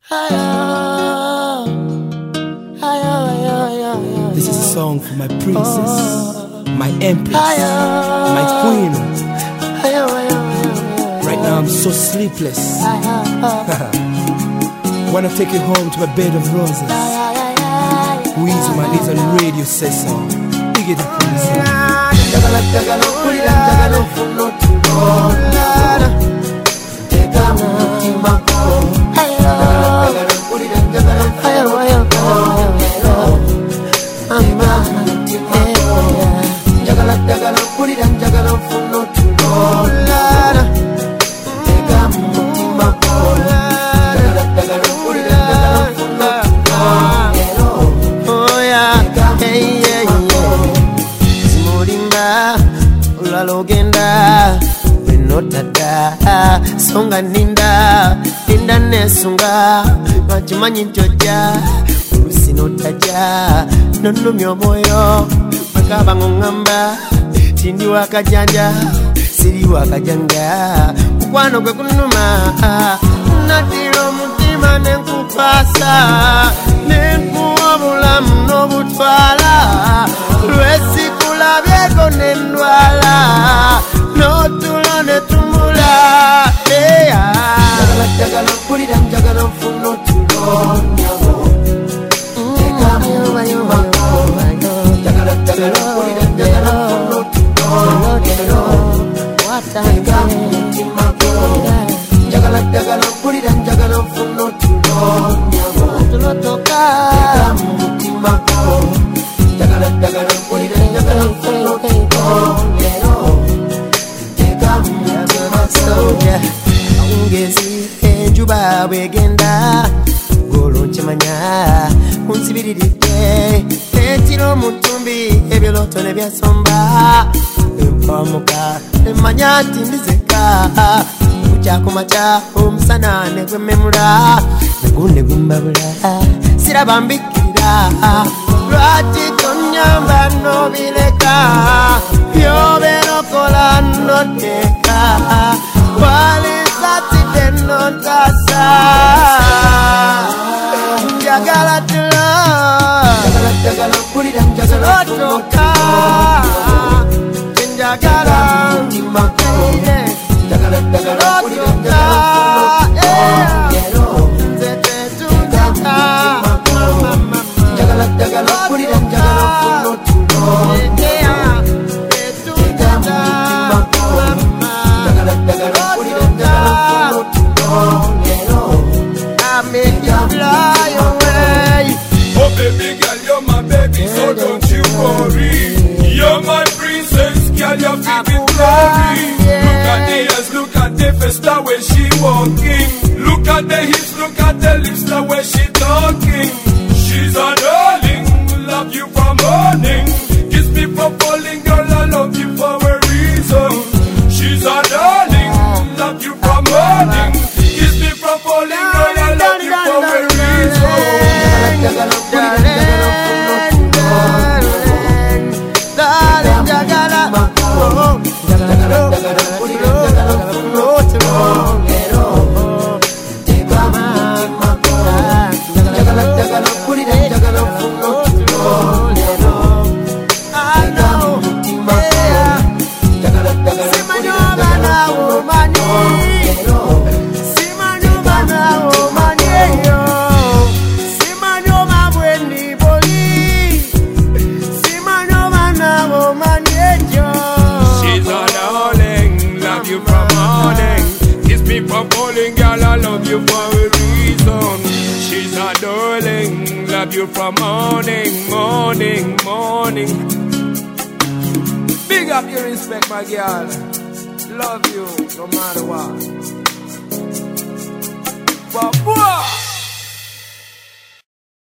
This is a song for my princess, my empress, my queen. Right now I'm so sleepless. Wanna take you home to my bed of roses. Weezy, my little radio says so. Dig it up, princess. Logenda benotata songa ninda nesunga machimanyi njoja ulusinotaya nono myomoyo makaba ngongamba tindi wakajanja siri wakajanga mukwano gwe kunuma natiro mutima nenkupasa nenkuobulamu n'obutwala lwesikulabeko nendwala notulo netumula njagala mpulira njagala nfuna otulo nyabo njagala mpulira njagala nfuna otulo njagala mpulira njagala nfuna otulo nyabo tulotoka mutima ko njagala mpulira njagala nfuna otulo ungezi enjuba bwegenda golo nkimanya kunsibiriridde ekiro mutumbi ebiloto ne byasomba empamuka emanya nti ndizeka kukyakumaca omusana ne gwememula nagunde gumbabula siraba mbikirira lwaki tonyamba nobileka byoberokola noteka walisatide notasa njagala tulo mpulira njagala otoka njagala otoka nze tetundaka njagala mpulira njagala nfuna otulo Oh baby girl, you're my baby, so don't you worry. You're my princess, girl, you're filled with glory. Look at the ears, look at the face, the way she walking. Look at the hips, look at the lips, the way she talking. She's a darling, love you from morning. Kiss me for falling, girl, I love you for a reason. She's a darling, love you from morning. Kiss me for falling, girl, I love you for a reason. Girl, I love you for a reason. She's a darling, love you from morning, morning, morning. Big up your respect, my girl. Love you no matter what. But boy.